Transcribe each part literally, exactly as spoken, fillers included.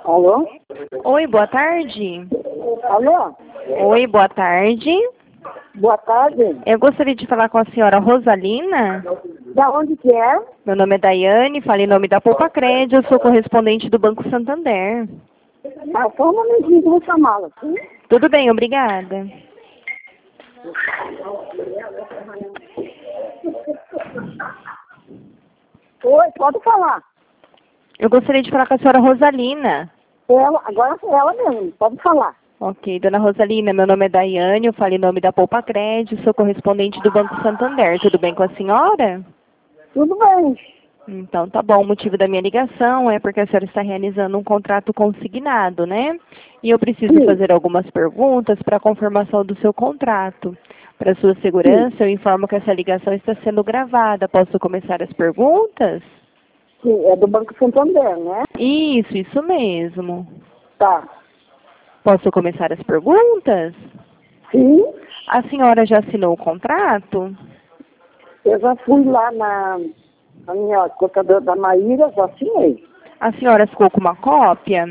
Alô? Oi, boa tarde. Alô? Oi, boa tarde. Boa tarde. Eu gostaria de falar com a senhora Rosalina. Da onde que é? Meu nome é Daiane, falo em nome da Poupa Crédito, eu sou correspondente do Banco Santander. Ah, só um momentinho que eu vou chamá-la, sim? Tudo bem, obrigada. Oi, pode falar. Eu gostaria de falar com a senhora Rosalina. Ela, agora é ela mesmo, pode falar. Ok, dona Rosalina, meu nome é Daiane, eu falo em nome da Poupa Crédito, sou correspondente do Banco Santander. Tudo bem com a senhora? Tudo bem. Então, tá bom. O motivo da minha ligação é porque a senhora está realizando um contrato consignado, né? E eu preciso Sim. fazer algumas perguntas para a confirmação do seu contrato. Para sua segurança, eu informo que essa ligação está sendo gravada. Posso começar as perguntas? Sim, é do Banco Santander, né? Isso, isso mesmo. Tá. Posso começar as perguntas? Sim, A senhora já assinou o contrato? eu já fui lá na, na minha contadora da Maíra, já assinei. A senhora ficou com uma cópia?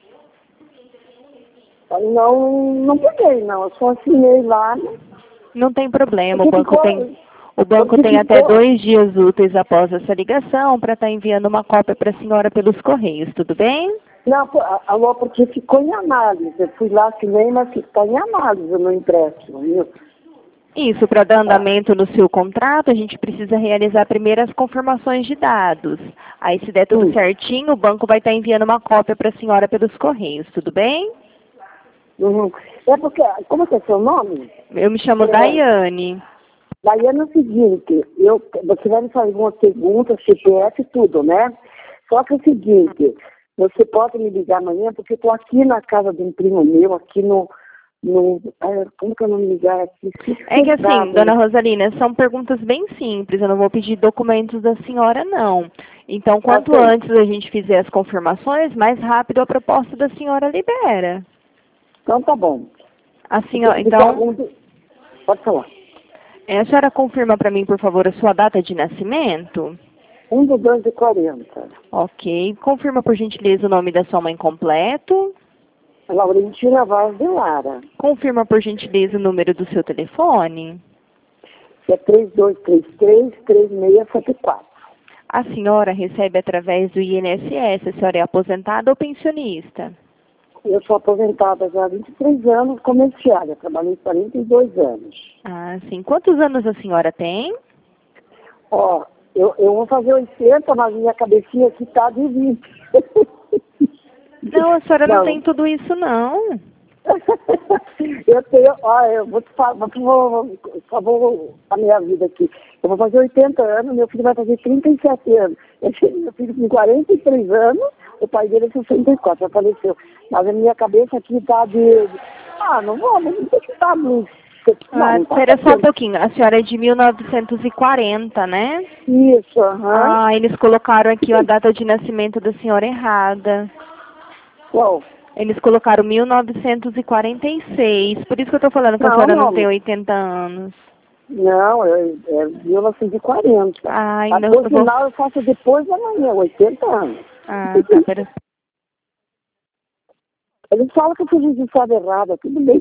Não, não peguei, não. Eu só assinei lá. Não tem problema, o Porque banco ficou, tem, o banco porque tem até ficou, dois dias úteis após essa ligação para estar enviando uma cópia para a senhora pelos correios, tudo bem? Não, pô, alô, porque ficou em análise. Eu fui lá, assinei, mas está em análise no empréstimo, viu? Isso, para dar andamento no seu contrato, a gente precisa realizar primeiro as confirmações de dados. Aí, se der tudo Sim. certinho, o banco vai estar enviando uma cópia para a senhora pelos correios, tudo bem? Uhum. É porque, como é que é seu nome? Eu me chamo É, Daiane. Daiane é o seguinte, eu, você vai me fazer algumas perguntas, C P F e tudo, né? Só que é o seguinte, você pode me ligar amanhã, porque eu estou aqui na casa de um primo meu, aqui no, no é, como que eu não me ligar aqui? É que assim, Sossegado, dona né? Rosalina, são perguntas bem simples, eu não vou pedir documentos da senhora, não. Então, Ah, quanto sei. antes a gente fizer as confirmações, mais rápido a proposta da senhora libera. Então tá bom. A Eu senhora, tenho que então, perguntar. Pode falar. é, a senhora confirma para mim, por favor, a sua data de nascimento? Um do dois de quarenta. Ok. Confirma, por gentileza, o nome da sua mãe completo. Laurentina Vaz de Lara. Confirma, por gentileza, o número do seu telefone. É três dois três três, três seis sete quatro. A senhora recebe através do I N S S. A senhora é aposentada ou pensionista? Eu sou aposentada já há vinte e três anos, comerciária. Trabalhei quarenta e dois anos. Ah, sim. Quantos anos a senhora tem? Ó, eu, eu vou fazer oitenta, mas minha cabecinha aqui tá de vinte. Não, a senhora não tem Não. tudo isso, não. Eu tenho, ó, eu vou te falar, vou, vou, vou a minha vida aqui. Eu vou fazer oitenta anos, meu filho vai fazer trinta e sete anos. Eu tenho meu filho com quarenta e três anos, o pai dele é sessenta e quatro, já faleceu. Mas a minha cabeça aqui tá de... Ah, não vou, não tem que estar muito. Não, Ah, não tá espera só um fazendo. pouquinho. A senhora é de mil novecentos e quarenta, né? Isso, aham. Ah, eles colocaram aqui a data de nascimento da senhora errada. Qual? Eles colocaram mil novecentos e quarenta e seis. Por isso que eu tô falando que a Não, senhora não tem não. oitenta anos. Não, é, é mil novecentos e quarenta. Ai, A não, por eu vou... final eu faço depois da manhã, oitenta anos. Ah, tá, pera... Eles falam que eu fui registrado errado, tudo bem.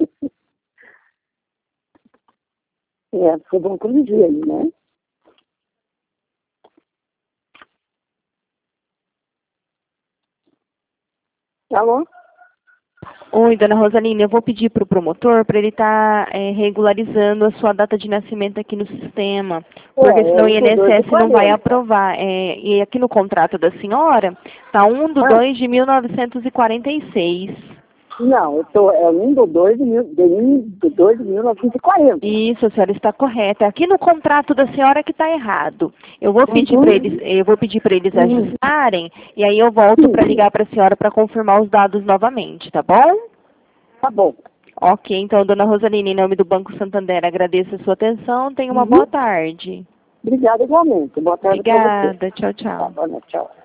É, foi bom corrigir aí, né? Alô? Oi, dona Rosalina, eu vou pedir para o promotor para ele estar regularizando a sua data de nascimento aqui no sistema, porque É, é senão o um do dois de I N S S não vai quarenta. aprovar. É, e aqui no contrato da senhora está um do Ah, dois de mil novecentos e quarenta e seis. não, eu tô, é um do dois de, mil, de, um do dois de mil novecentos e quarenta. Isso, a senhora está correta. Aqui no contrato da senhora que está errado. Eu vou pedir para eles, Uhum. eu vou pedir para eles Uhum. ajustarem e aí eu volto para Sim, ligar para a senhora para confirmar os dados novamente, tá bom? tá bom. Ok, então, dona Rosalina, em nome do Banco Santander, agradeço a sua atenção. Tenha uma boa Uhum. tarde. Obrigada igualmente. Boa tarde para você. Obrigada. Tchau, Tá, tchau. boa noite, tchau.